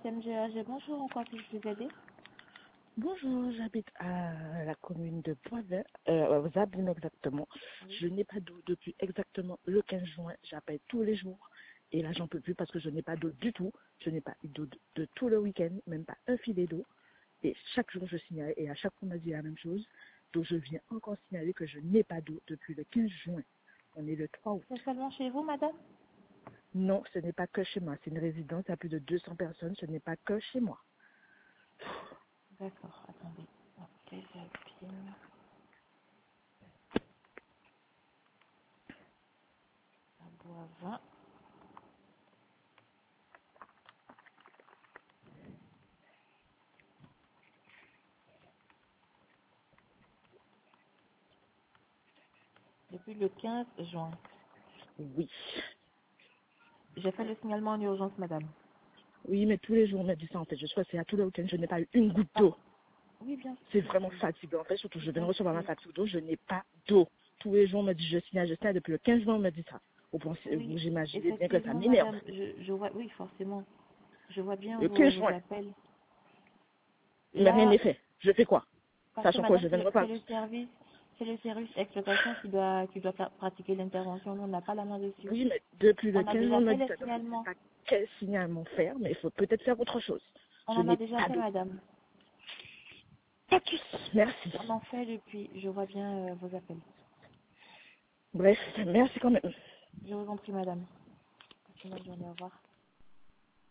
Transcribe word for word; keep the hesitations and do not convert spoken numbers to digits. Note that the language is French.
S M G A G. Bonjour, en quoi puis-je vous aider? Bonjour, j'habite à la commune de Poisvert, euh, aux Abymes exactement. Oui. Je n'ai pas d'eau depuis exactement le quinze juin. J'appelle tous les jours et là j'en peux plus parce que je n'ai pas d'eau du tout. Je n'ai pas eu d'eau de, de tout le week-end, même pas un filet d'eau. Et chaque jour je signale et à chaque fois on m'a dit la même chose. Donc je viens encore signaler que je n'ai pas d'eau depuis le quinze juin. On est le trois août. C'est seulement chez vous, madame? Non, ce n'est pas que chez moi. C'est une résidence à plus de deux cents personnes. Ce n'est pas que chez moi. D'accord, attendez. Hop, les Abymes. À Boivin. Depuis le quinze juin. Oui. J'ai fait le signalement en urgence, madame. Oui, mais tous les jours on me dit ça en fait. Je suis restée à tout le week-end. Je n'ai pas eu une goutte d'eau. Oui, bien C'est sûr. vraiment fatigant. En fait, surtout, je J'ai viens de recevoir ma compris. facture d'eau, je n'ai pas d'eau. Tous les jours, on me dit, je signale, je signale. Depuis le quinze juin, on me dit ça. Vous pensez, Oui, vous imaginez bien que ça effectivement, m'énerve. madame. Je, je vois, oui, forcément. Je vois bien Le vos, quinze vos juin, appels. mais rien Là, n'est fait. Je fais quoi? parce que Sachant quoi, madame, je viens de c'est c'est repartir. le service, c'est le service exploitation qui doit, qui doit faire- pratiquer l'intervention. Nous, on n'a pas la main dessus. Oui, mais depuis le On a quinze juin, on déjà me fait dit le ça. Donc, je ne sais signalement. pas quel signalement faire, mais il faut peut-être faire autre chose. On Je en a n'ai déjà pas fait, d'eau. madame. Pas de soucis. Merci. On en fait depuis. Je vois bien euh, vos appels. Bref, merci quand même. Je vous en prie, madame. Passez une bonne journée. Au revoir.